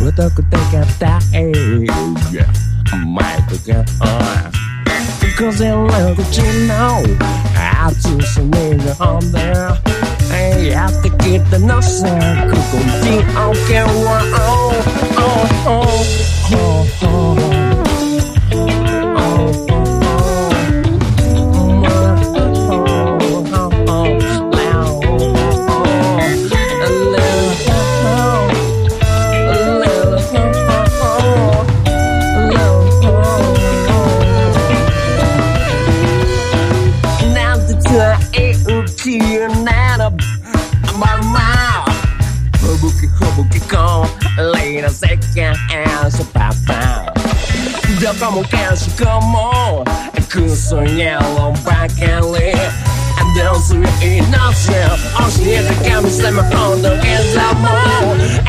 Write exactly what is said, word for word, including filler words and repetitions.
太くて硬いマイクが風の口の熱さにがんでやってきたのさここに OK は Oh oh oh ohどこもかしこもクソ野郎ばかりどうすりゃいいのさ教えて神様ほどけざも